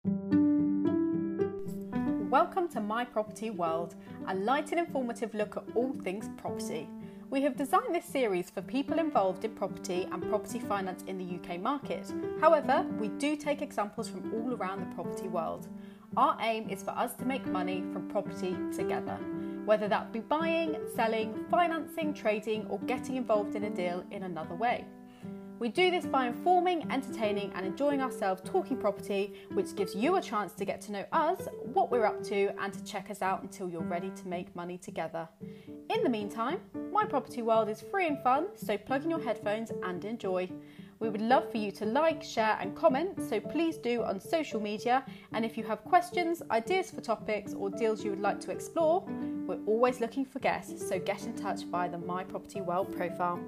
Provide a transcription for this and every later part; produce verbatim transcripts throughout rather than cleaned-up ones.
Welcome to My Property World, a light and informative look at all things property. We have designed this series for people involved in property and property finance in the U K market. However, we do take examples from all around the property world. Our aim is for us to make money from property together, whether that be buying, selling, financing, trading, or getting involved in a deal in another way. We do this by informing, entertaining and enjoying ourselves talking property, which gives you a chance to get to know us, what we're up to, and to check us out until you're ready to make money together. In the meantime, My Property World is free and fun, so plug in your headphones and enjoy. We would love for you to like, share and comment, so please do on social media. And if you have questions, ideas for topics or deals you would like to explore, we're always looking for guests, so get in touch via the My Property World profile.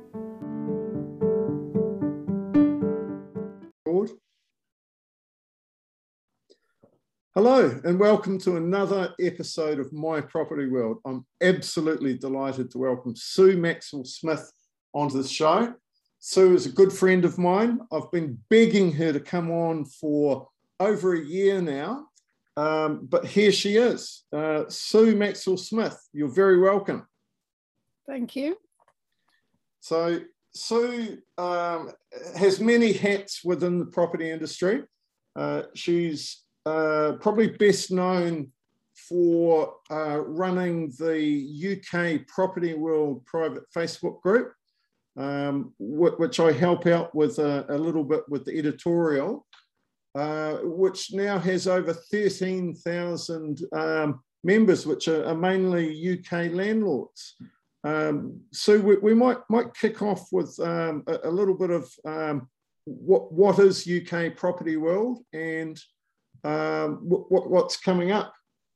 Hello and welcome to another episode of My Property World. I'm absolutely delighted to welcome Sue Maxwell-Smith onto the show. Sue is a good friend of mine. I've been begging her to come on for over a year now, um, but here she is. Uh, Sue Maxwell-Smith, you're very welcome. Thank you. So Sue um, has many hats within the property industry. Uh, she's uh, probably best known for uh, running the U K Property World private Facebook group, um, which I help out with a, a little bit with the editorial, uh, which now has over thirteen thousand um, members, which are, are mainly U K landlords. Um, so we, we might might kick off with um, a, a little bit of um, what what is U K Property World and um, what, what's coming up.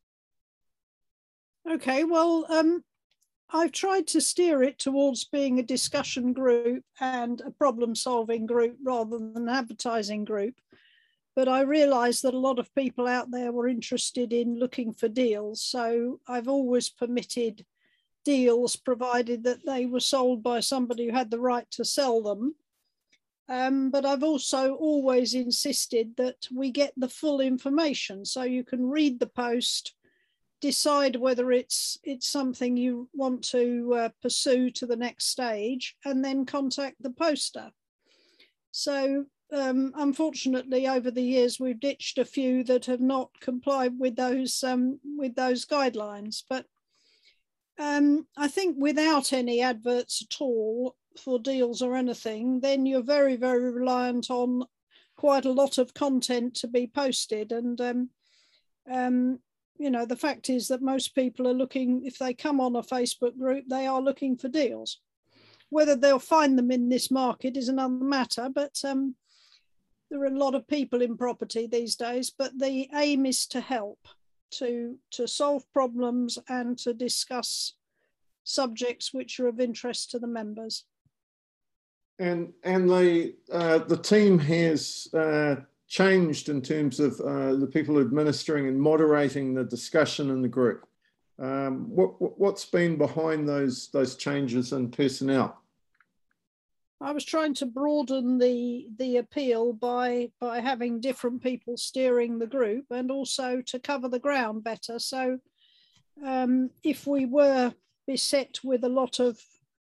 Okay, well, um, I've tried to steer it towards being a discussion group and a problem-solving group rather than an advertising group. But I realised that a lot of people out there were interested in looking for deals, so I've always permitted deals provided that they were sold by somebody who had the right to sell them. Um, but I've also always insisted that we get the full information, so you can read the post, decide whether it's it's something you want to uh, pursue to the next stage, and then contact the poster. So um, unfortunately, over the years, we've ditched a few that have not complied with those um, with those guidelines. But Um, I think without any adverts at all for deals or anything, then you're very, very reliant on quite a lot of content to be posted. And, um, um, you know, the fact is that most people are looking, if they come on a Facebook group, they are looking for deals. Whether they'll find them in this market is another matter, but um, there are a lot of people in property these days, but the aim is to help. To, to solve problems and to discuss subjects which are of interest to the members. And and the uh, the team has uh, changed in terms of uh, the people administering and moderating the discussion in the group. Um, what, what's been behind those those changes in personnel? I was trying to broaden the the appeal by by having different people steering the group and also to cover the ground better. So um, if we were beset with a lot of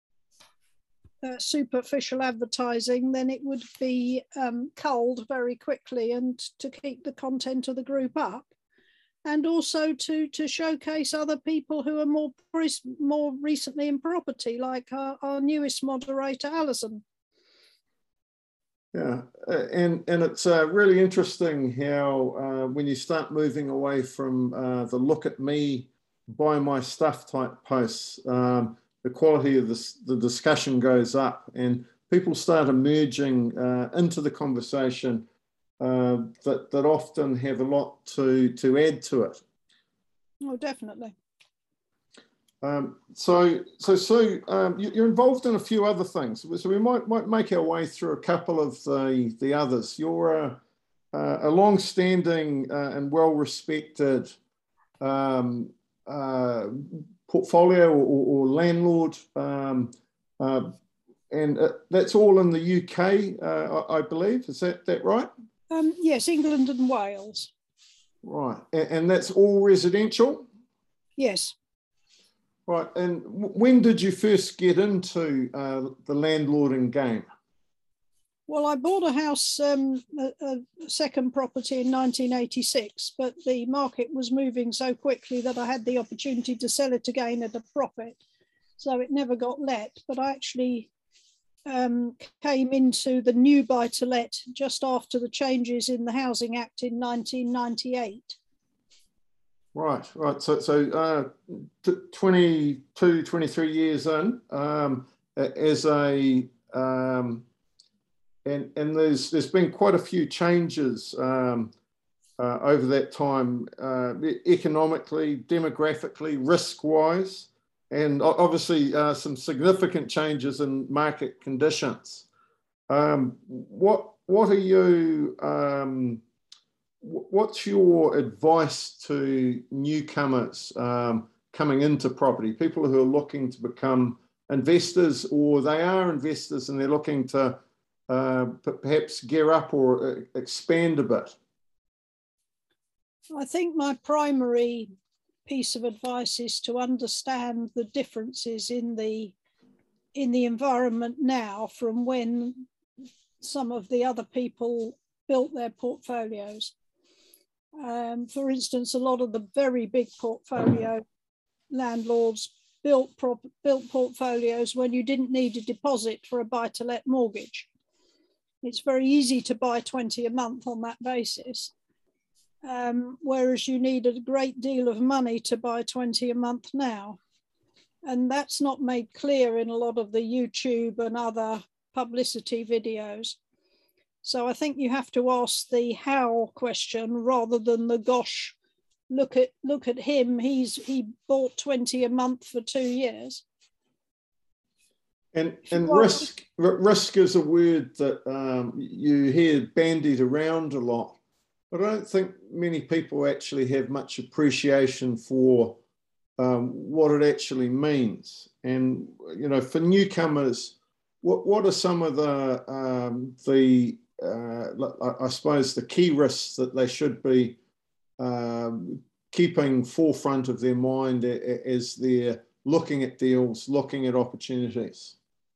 uh, superficial advertising, then it would be um, culled very quickly, and to keep the content of the group up, and also to to showcase other people who are more more recently in property, like our, our newest moderator, Alison. Yeah, and, and it's uh, really interesting how uh, when you start moving away from uh, the look at me, buy my stuff type posts, um, the quality of this, the discussion goes up and people start emerging uh, into the conversation uh, that, that often have a lot to, to add to it. Oh, definitely. Um, so, so Sue, um, you, you're involved in a few other things, so we might might make our way through a couple of the the others. You're a, a long-standing uh, and well-respected um, uh, portfolio or, or landlord, um, uh, and uh, that's all in the U K, uh, I, I believe. Is that that right? Um, yes, England and Wales. Right. And, and that's all residential? Yes. Right. And when did you first get into uh, the landlording game? Well, I bought a house, um, a, a second property in nineteen eighty-six, but the market was moving so quickly that I had the opportunity to sell it again at a profit. So it never got let, but I actually um, came into the new buy-to-let just after the changes in the Housing Act in nineteen ninety-eight. Right, right. So, so uh, twenty-two, twenty-three years in, um, as a, um, and, and there's, there's been quite a few changes um, uh, over that time, uh, economically, demographically, risk-wise, and obviously uh, some significant changes in market conditions. Um, what, what are you, um, what's your advice to newcomers um, coming into property, people who are looking to become investors, or they are investors and they're looking to uh, perhaps gear up or expand a bit? I think my primary piece of advice is to understand the differences in the in the environment now from when some of the other people built their portfolios. Um, for instance, a lot of the very big portfolio landlords built prop, built portfolios when you didn't need a deposit for a buy-to-let mortgage. It's very easy to buy twenty a month on that basis, um, whereas you need a great deal of money to buy twenty a month now. And that's not made clear in a lot of the YouTube and other publicity videos. So I think you have to ask the how question rather than the gosh, look at look at him, he's he bought twenty a month for two years. And, and risk, risk is a word that um, you hear bandied around a lot, but I don't think many people actually have much appreciation for um, what it actually means. And, you know, for newcomers, what, what are some of the, um, the uh, I suppose, the key risks that they should be um, keeping forefront of their mind as they're looking at deals, looking at opportunities?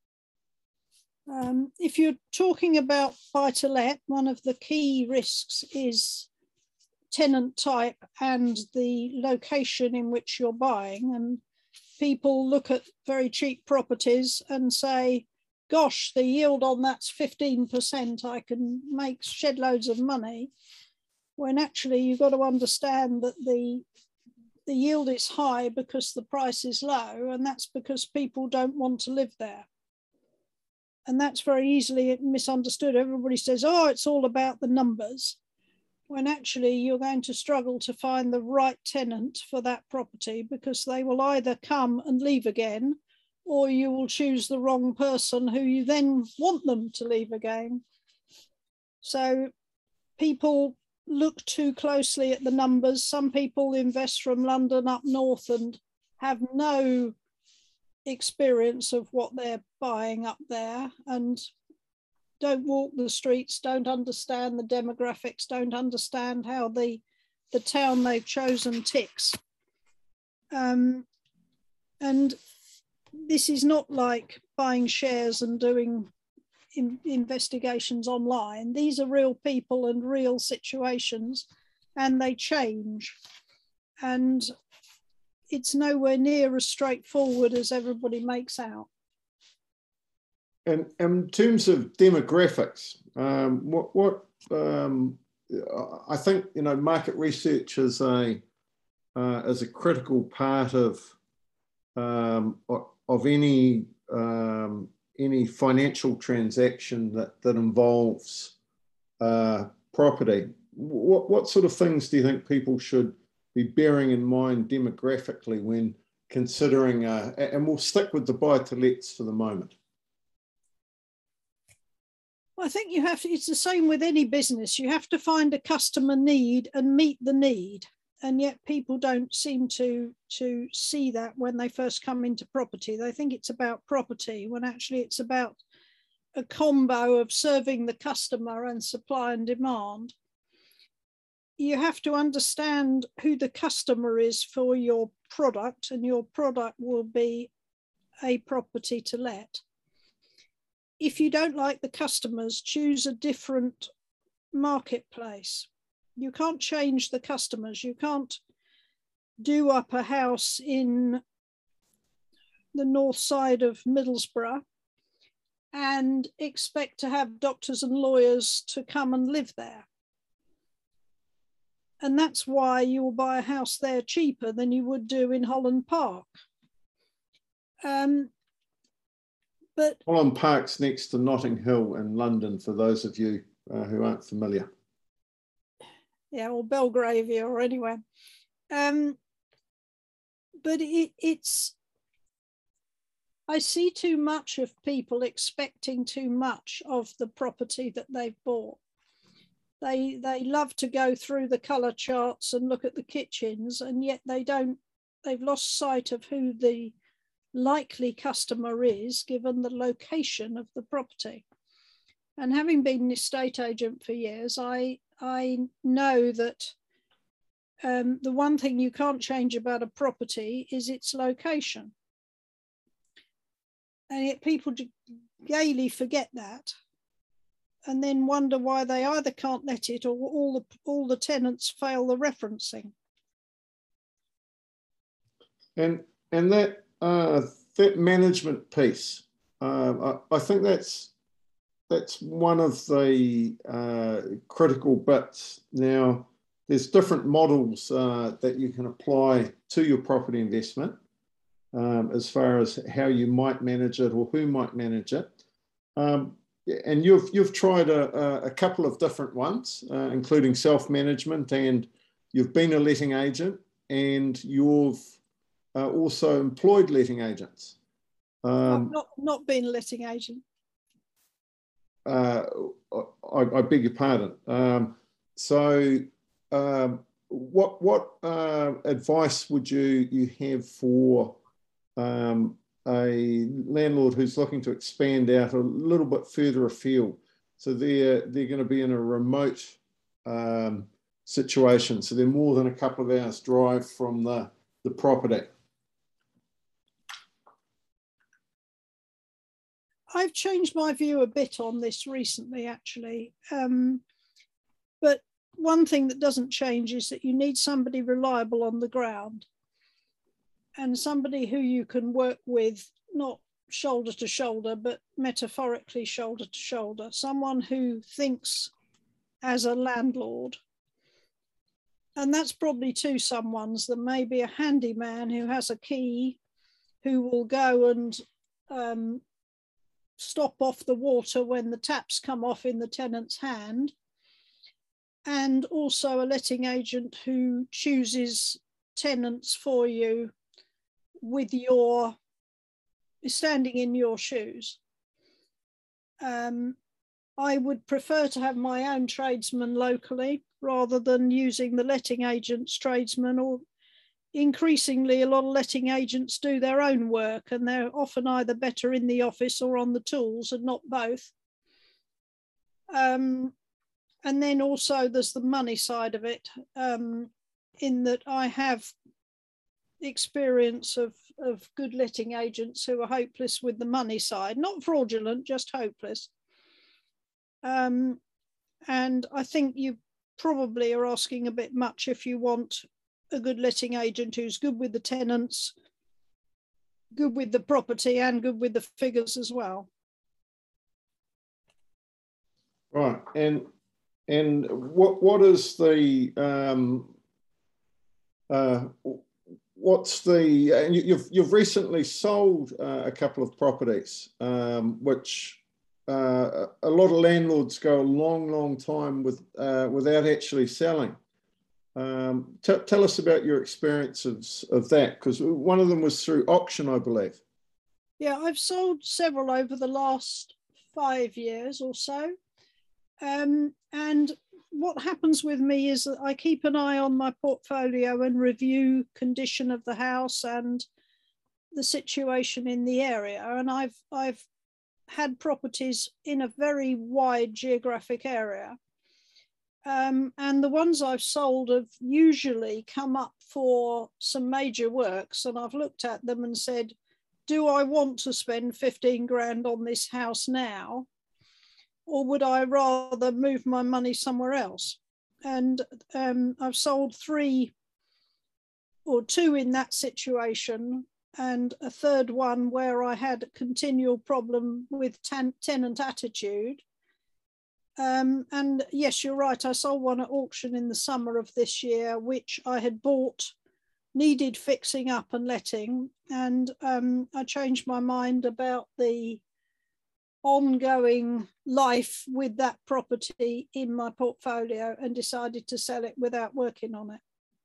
Um, if you're talking about buy-to-let, one of the key risks is tenant type and the location in which you're buying. And people look at very cheap properties and say, gosh, the yield on that's fifteen percent, I can make shed loads of money. When actually you've got to understand that the, the yield is high because the price is low, and that's because people don't want to live there. And that's very easily misunderstood. Everybody says, oh, it's all about the numbers, when actually you're going to struggle to find the right tenant for that property, because they will either come and leave again, or you will choose the wrong person who you then want them to leave again. So people look too closely at the numbers. Some people invest from London up north and have no experience of what they're buying up there and don't walk the streets, don't understand the demographics, don't understand how the, the town they've chosen ticks. Um, and this is not like buying shares and doing in, investigations online. These are real people and real situations, and they change. And it's nowhere near as straightforward as everybody makes out. And in terms of demographics, um, what, what um, I think, you know, market research is a uh, is a critical part of um, of any um, any financial transaction that that involves uh, property. What what sort of things do you think people should be bearing in mind demographically when considering? Uh, and we'll stick with the buy-to-lets for the moment. I think you have to, it's the same with any business. You have to find a customer need and meet the need. And yet people don't seem to, to see that when they first come into property. They think it's about property, when actually it's about a combo of serving the customer and supply and demand. you have to understand who the customer is for your product, and your product will be a property to let. If you don't like the customers, choose a different marketplace. You can't change the customers. You can't do up a house in the north side of Middlesbrough and expect to have doctors and lawyers to come and live there. And that's why you will buy a house there cheaper than you would do in Holland Park. Um, but Holland Park's next to Notting Hill in London, for those of you uh, who aren't familiar. Yeah, or Belgravia or anywhere. Um, but it, it's, I see too much of people expecting too much of the property that they've bought. They, they love to go through the colour charts and look at the kitchens, and yet they don't, they've lost sight of who the likely customer is given the location of the property. And having been an estate agent for years, I, I know that um, the one thing you can't change about a property is its location. And yet people gaily forget that, and then wonder why they either can't let it or all the, all the tenants fail the referencing. And, and that, uh, that management piece, uh, I, I think that's, that's one of the uh, critical bits. Now, there's different models uh, that you can apply to your property investment um, as far as how you might manage it or who might manage it. Um, and you've, you've tried a, a couple of different ones, uh, including self-management, and you've been a letting agent, and you've uh, also employed letting agents. Um, I've not, not been a letting agent. Uh, I, I beg your pardon. Um, so, um, what what uh, advice would you you have for um, a landlord who's looking to expand out a little bit further afield? So they're they're going to be in a remote um, situation. So they're more than a couple of hours drive from the the property. I've changed my view a bit on this recently, actually. Um, but one thing that doesn't change is that you need somebody reliable on the ground, and somebody who you can work with, not shoulder to shoulder, but metaphorically shoulder to shoulder. Someone who thinks as a landlord. And that's probably two someones. There may be a handyman who has a key, who will go and um, stop off the water when the taps come off in the tenant's hand, and also a letting agent who chooses tenants for you with your, standing in your shoes. Um, I would prefer to have my own tradesman locally rather than using the letting agent's tradesman, or increasingly a lot of letting agents do their own work, and they're often either better in the office or on the tools, and not both. Um, and then also there's the money side of it, um, in that I have experience of, of good letting agents who are hopeless with the money side, not fraudulent, just hopeless. Um, and I think you probably are asking a bit much if you want a good letting agent who's good with the tenants, good with the property, and good with the figures as well. Right, and and what what is the um, uh, what's the and you, you've you've recently sold uh, a couple of properties, um, which uh, a lot of landlords go a long, long time with uh, without actually selling. Um, tell us about your experience of, of that, because one of them was through auction, I believe. Yeah, I've sold several over the last five years or so. Um, and what happens with me is that I keep an eye on my portfolio and review condition of the house and the situation in the area. And I've, I've had properties in a very wide geographic area. Um, and the ones I've sold have usually come up for some major works, and I've looked at them and said, do I want to spend fifteen grand on this house now, or would I rather move my money somewhere else? And um, I've sold three or two in that situation, and a third one where I had a continual problem with ten tenant attitude. Um, and yes, you're right, I sold one at auction in the summer of this year, which I had bought, needed fixing up and letting, and um, I changed my mind about the ongoing life with that property in my portfolio and decided to sell it without working on it.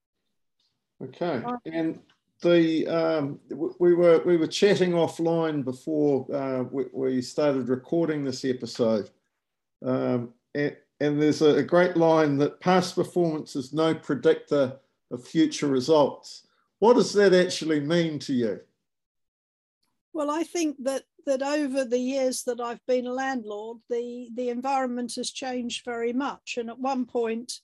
Okay, and the um, we were we were chatting offline before uh, we, we started recording this episode. Um, and, and there's a, a great line that past performance is no predictor of future results. What does that actually mean to you? Well, I think that that over the years that I've been a landlord, the, the environment has changed very much. And at one point,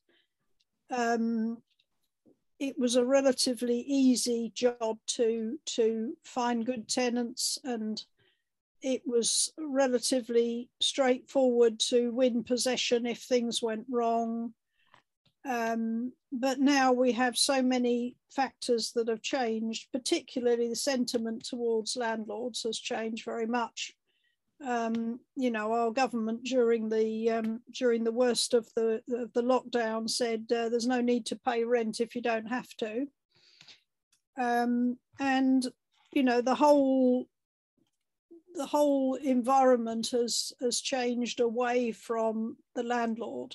um, it was a relatively easy job to, to find good tenants, and it was relatively straightforward to win possession if things went wrong. Um, but now we have so many factors that have changed, particularly the sentiment towards landlords has changed very much. Um, you know, our government during the um, during the worst of the, of the lockdown said uh, there's no need to pay rent if you don't have to. Um, and, you know, the whole the whole environment has, has changed away from the landlord.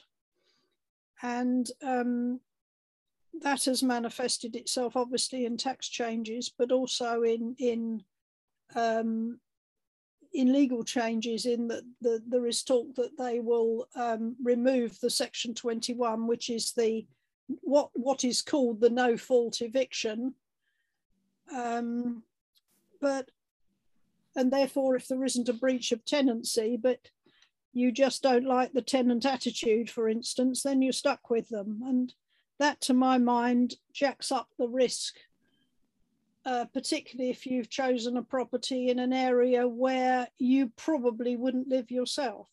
And um, that has manifested itself obviously in tax changes, but also in, in, um, in legal changes, in that the, there is talk that they will um, remove the Section twenty-one, which is the what, what is called the no-fault eviction. Um, but And therefore, if there isn't a breach of tenancy, but you just don't like the tenant attitude, for instance, then you're stuck with them. And that, to my mind, jacks up the risk, uh, particularly if you've chosen a property in an area where you probably wouldn't live yourself.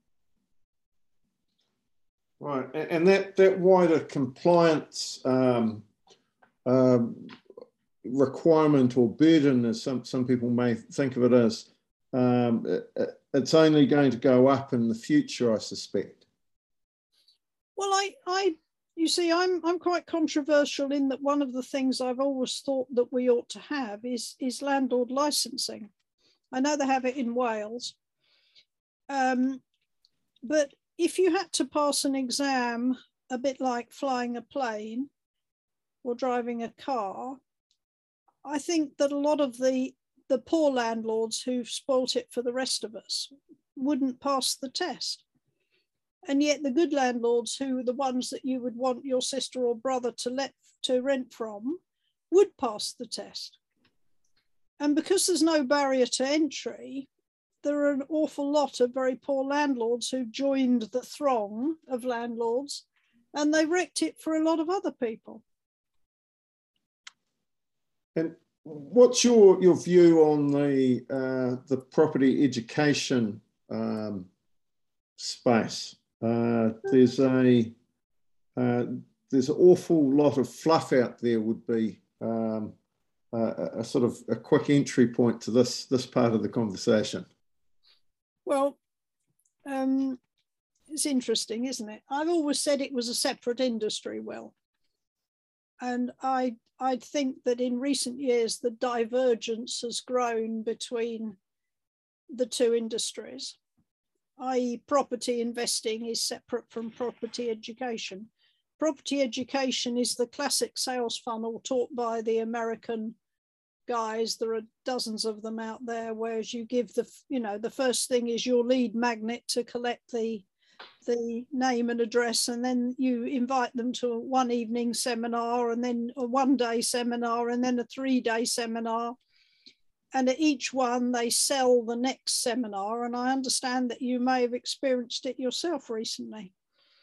Right, and that, that wider compliance um, um, requirement or burden, as some, some people may think of it as, um, it, it's only going to go up in the future, I suspect. Well, I, I, you see, I'm, I'm quite controversial in that one of the things I've always thought that we ought to have is, is landlord licensing. I know they have it in Wales, um, but if you had to pass an exam, a bit like flying a plane or driving a car, I think that a lot of the, the poor landlords who've spoilt it for the rest of us wouldn't pass the test. And yet the good landlords, who are the ones that you would want your sister or brother to let to rent from, would pass the test. And because there's no barrier to entry, there are an awful lot of very poor landlords who've joined the throng of landlords, and they wrecked it for a lot of other people. And what's your, your view on the, uh, the property education um, space? Uh, there's a uh, there's an awful lot of fluff out there. Would be um, a, a sort of a quick entry point to this this part of the conversation. Well, um, it's interesting, isn't it? I've always said it was a separate industry, Will. And I, I think that in recent years, the divergence has grown between the two industries, that is property investing is separate from property education. Property education is the classic sales funnel taught by the American guys. There are dozens of them out there, whereas you give the, you know, the first thing is your lead magnet to collect the the name and address, and then you invite them to a one evening seminar, and then a one day seminar, and then a three day seminar. And at each one they sell the next seminar. And I understand that you may have experienced it yourself recently.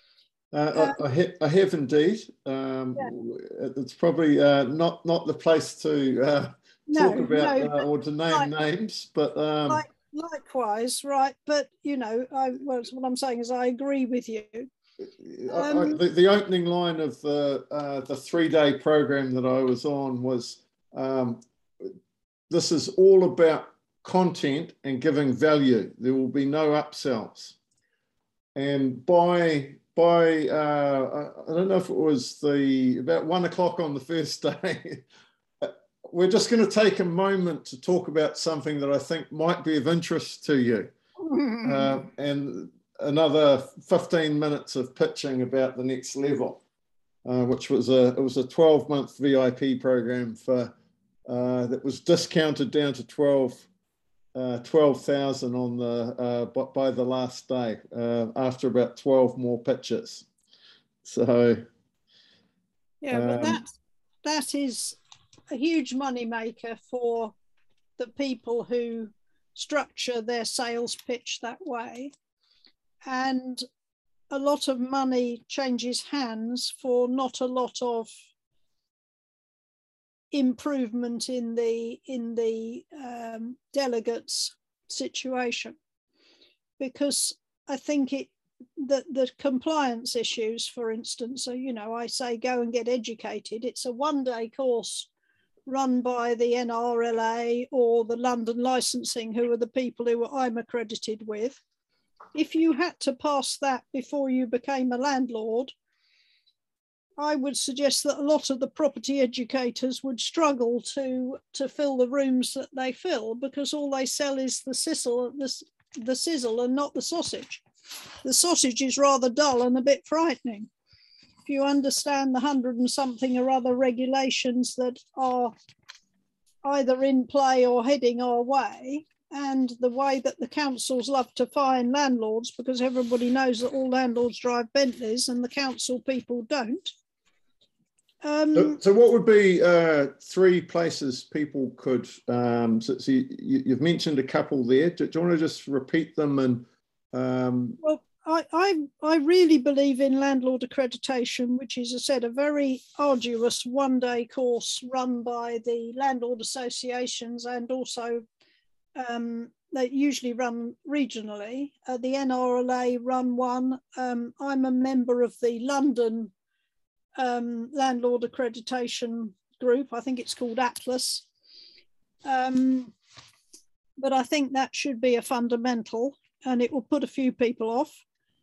Uh, I, I, ha I have indeed. Um, yeah. It's probably uh, not not the place to uh, no, talk about no, uh, or to name like, names, but um, like, likewise, right? But you know, I, well, what I'm saying is I agree with you. Um, I, the, the opening line of the uh, the three-day program that I was on was, um, "This is all about content and giving value. There will be no upsells." And by by uh, I don't know if it was the about one o'clock on the first day, we're just going to take a moment to talk about something that I think might be of interest to you, uh, and another fifteen minutes of pitching about the next level, uh, which was a it was a twelve month V I P program for uh, that was discounted down to twelve. Uh, twelve thousand on the uh, by the last day uh, after about twelve more pitches. So yeah, um, but that that is a huge money maker for the people who structure their sales pitch that way, and a lot of money changes hands for not a lot of improvement in the in the um, delegates' situation, because I think it that the compliance issues, for instance, so you know, I say go and get educated. It's a one-day course run by the N R L A or the London Licensing, who are the people who I'm accredited with. If you had to pass that before you became a landlord, I would suggest that a lot of the property educators would struggle to, to fill the rooms that they fill, because all they sell is the sizzle, the, the sizzle and not the sausage. The sausage is rather dull and a bit frightening. If you understand the hundred and something or other regulations that are either in play or heading our way, and the way that the councils love to fine landlords, because everybody knows that all landlords drive Bentleys and the council people don't. Um, so, so what would be uh, three places people could, um, so, so you, you've mentioned a couple there. Do, do you want to just repeat them? And um... Well, I, I, I really believe in landlord accreditation, which is, as I said, a very arduous one-day course run by the landlord associations, and also um, they usually run regionally. Uh, the N R L A run one. Um, I'm a member of the London Um, landlord accreditation group. I think it's called Atlas. Um, but I think that should be a fundamental, and it will put a few people off.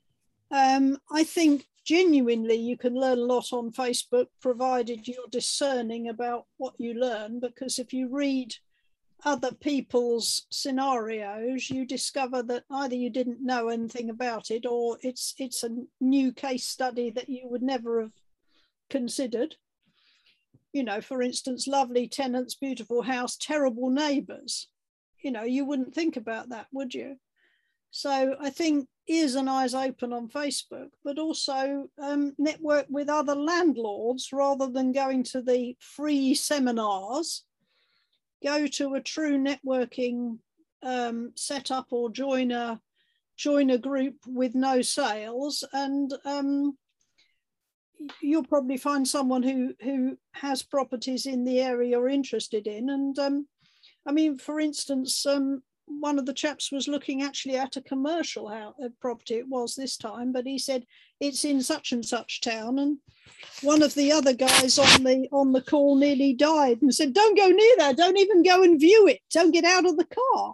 Um, I think genuinely you can learn a lot on Facebook, provided you're discerning about what you learn, because if you read other people's scenarios, you discover that either you didn't know anything about it, or it's it's a new case study that you would never have considered. You know, for instance, lovely tenants, beautiful house, terrible neighbours. You know, you wouldn't think about that, would you? So I think ears and eyes open on Facebook, but also um, network with other landlords rather than going to the free seminars. Go to a true networking um, setup, or join a join a group with no sales, and um, you'll probably find someone who who has properties in the area you're interested in. And um, I mean, for instance, um, one of the chaps was looking actually at a commercial house, a property it was this time, but he said it's in such and such town, and one of the other guys on the on the call nearly died and said, don't go near there, don't even go and view it, don't get out of the car.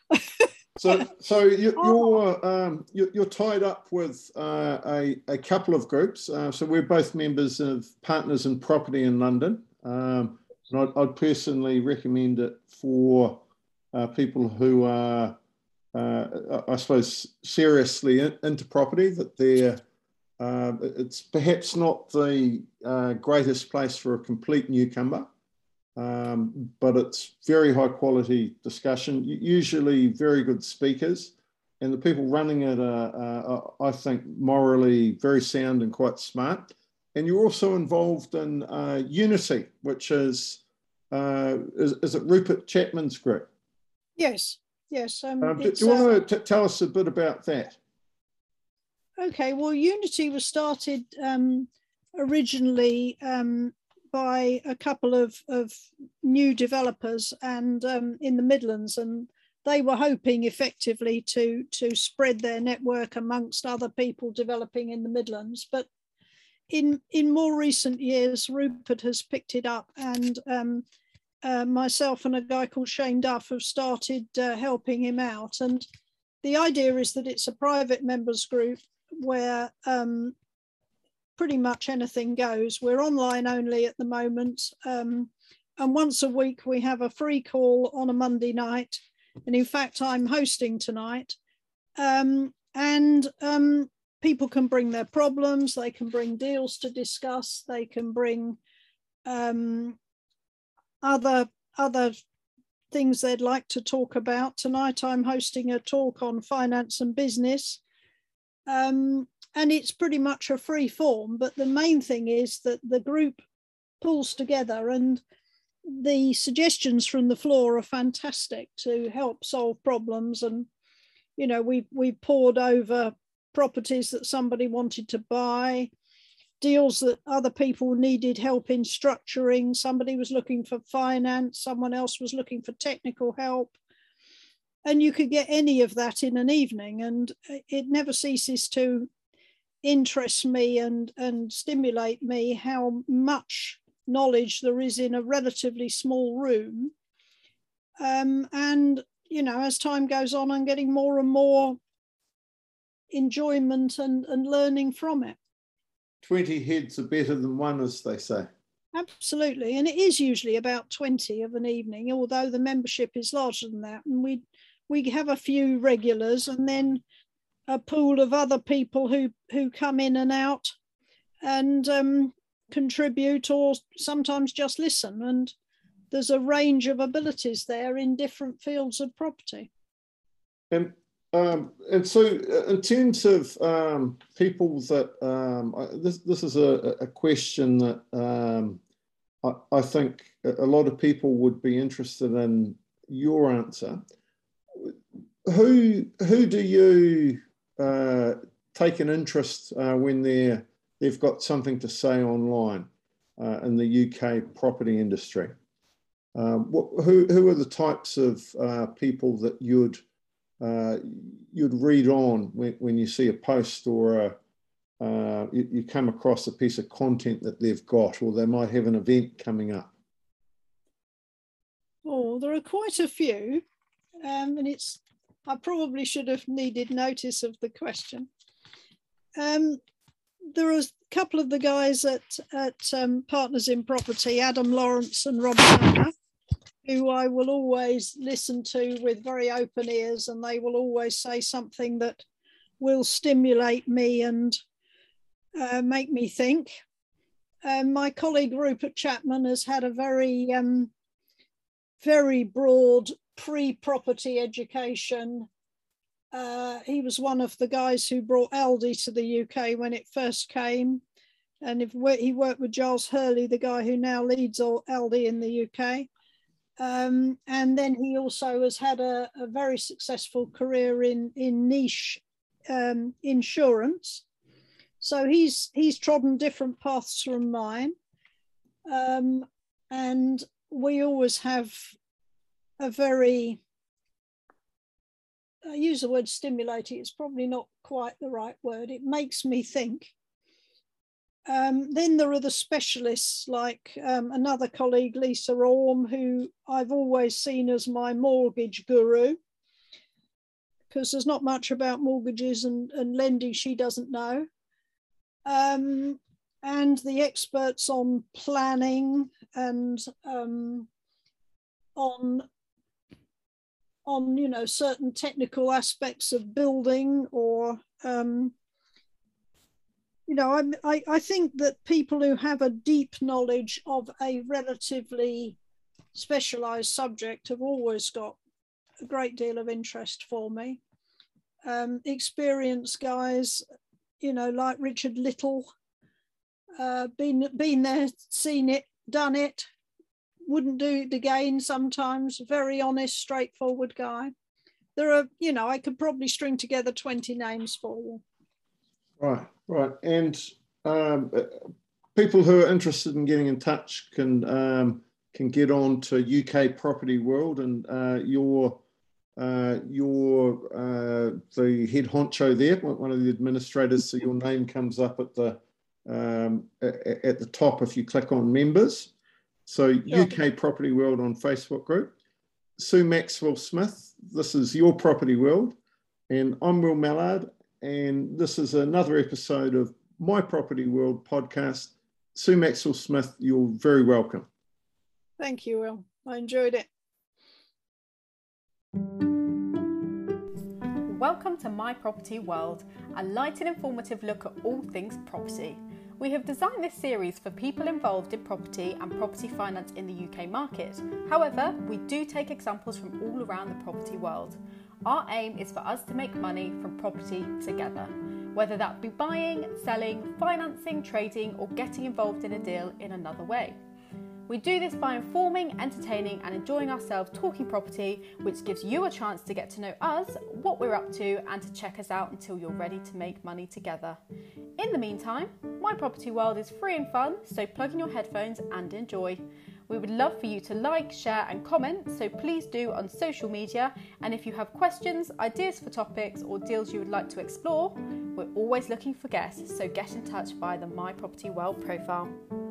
So, so you, you're um, you're, you're tied up with uh, a, a couple of groups. Uh, so we're both members of Partners in Property in London, um, and I'd, I'd personally recommend it for uh, people who are, uh, I suppose, seriously in, into property. That they're uh, it's perhaps not the uh, greatest place for a complete newcomer. Um, but it's very high quality discussion, usually very good speakers, and the people running it are, are, I think, morally very sound and quite smart. And you're also involved in uh, Unity, which is, uh, is, is it Rupert Chapman's group? Yes, yes. Um, um, do, do you want to tell us a bit about that? Okay, well, Unity was started um, originally um, by a couple of, of new developers and um, in the Midlands, and they were hoping effectively to, to spread their network amongst other people developing in the Midlands. But in, in more recent years, Rupert has picked it up, and um, uh, myself and a guy called Shane Duff have started uh, helping him out. And the idea is that it's a private members group where um, pretty much anything goes. We're online only at the moment. Um, and once a week we have a free call on a Monday night. And in fact, I'm hosting tonight. Um, and um, people can bring their problems, they can bring deals to discuss, they can bring um, other, other things they'd like to talk about. Tonight I'm hosting a talk on finance and business. Um, and it's pretty much a free form, but the main thing is that the group pulls together, and the suggestions from the floor are fantastic to help solve problems. And, you know, we we poured over properties that somebody wanted to buy, deals that other people needed help in structuring. Somebody was looking for finance, someone else was looking for technical help. And you could get any of that in an evening, and it never ceases to interest me and, and stimulate me how much knowledge there is in a relatively small room. Um, and, you know, as time goes on, I'm getting more and more enjoyment and, and learning from it. twenty heads are better than one, as they say. Absolutely. And it is usually about twenty of an evening, although the membership is larger than that. And we we have a few regulars and then a pool of other people who, who come in and out and um, contribute, or sometimes just listen. And there's a range of abilities there in different fields of property. And um, and so in terms of um, people that, um, this, this is a, a question that um, I, I think a lot of people would be interested in your answer. Who who do you uh, take an interest uh, when they're they've got something to say online uh, in the U K property industry? Um, what, who who are the types of uh, people that you'd uh, you'd read on when, when you see a post, or a, uh, you, you come across a piece of content that they've got, or they might have an event coming up? Oh, there are quite a few, um, and it's. I probably should have needed notice of the question. Um, there are a couple of the guys at, at um, Partners in Property, Adam Lawrence and Robert Tucker, who I will always listen to with very open ears, and they will always say something that will stimulate me and uh, make me think. Um, my colleague Rupert Chapman has had a very, um, very broad pre-property education. Uh, he was one of the guys who brought Aldi to the U K when it first came. And if he worked with Giles Hurley, the guy who now leads Aldi in the U K. Um, and then he also has had a, a very successful career in, in niche um, insurance. So he's, he's trodden different paths from mine. Um, and we always have a very, I use the word stimulating, it's probably not quite the right word. It makes me think. Um, then there are the specialists like um, another colleague, Lisa Orme, who I've always seen as my mortgage guru, because there's not much about mortgages and, and lending she doesn't know. Um, and the experts on planning and um, on on, you know, certain technical aspects of building, or, um, you know, I, I, I think that people who have a deep knowledge of a relatively specialised subject have always got a great deal of interest for me. Um, experienced guys, you know, like Richard Little, uh, been, been there, seen it, done it, wouldn't do it again sometimes, very honest, straightforward guy. There are, you know, I could probably string together twenty names for you. Right, right. And um, people who are interested in getting in touch can um, can get on to U K Property World, and uh, your uh, your uh, the head honcho there, one of the administrators. So your name comes up at the um, at the top if you click on members. So sure. U K Property World on Facebook group. Sue Maxwell Smith. This is Your Property World, and I'm Will Mallard. And this is another episode of My Property World podcast. Sue Maxwell Smith, you're very welcome. Thank you, Will. I enjoyed it. Welcome to My Property World, a light and informative look at all things property. We have designed this series for people involved in property and property finance in the U K market. However, we do take examples from all around the property world. Our aim is for us to make money from property together, whether that be buying, selling, financing, trading, or getting involved in a deal in another way. We do this by informing, entertaining, and enjoying ourselves talking property, which gives you a chance to get to know us, what we're up to, and to check us out until you're ready to make money together. In the meantime, My Property World is free and fun, so plug in your headphones and enjoy. We would love for you to like, share and comment, so please do on social media. And if you have questions, ideas for topics or deals you would like to explore, we're always looking for guests, so get in touch via the My Property World profile.